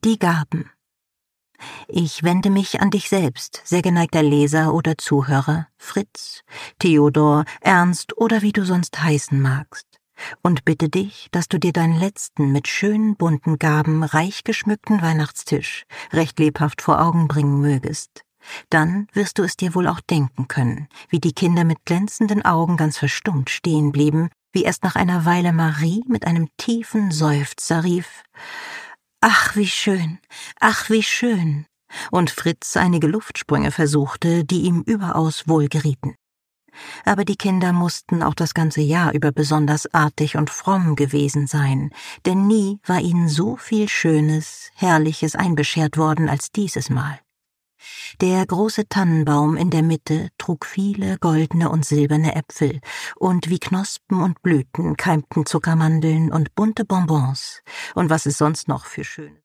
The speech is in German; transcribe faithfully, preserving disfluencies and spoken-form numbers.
Die Gaben. Ich wende mich an dich selbst, sehr geneigter Leser oder Zuhörer, Fritz, Theodor, Ernst oder wie du sonst heißen magst, und bitte dich, dass du dir deinen letzten mit schönen bunten Gaben reich geschmückten Weihnachtstisch recht lebhaft vor Augen bringen mögest. Dann wirst du es dir wohl auch denken können, wie die Kinder mit glänzenden Augen ganz verstummt stehen blieben, wie erst nach einer Weile Marie mit einem tiefen Seufzer rief: »Ach, wie schön, ach, wie schön«, und Fritz einige Luftsprünge versuchte, die ihm überaus wohl gerieten. Aber die Kinder mussten auch das ganze Jahr über besonders artig und fromm gewesen sein, denn nie war ihnen so viel Schönes, Herrliches einbeschert worden als dieses Mal. Der große Tannenbaum in der Mitte trug viele goldene und silberne Äpfel, und wie Knospen und Blüten keimten Zuckermandeln und bunte Bonbons, und was es sonst noch für schöne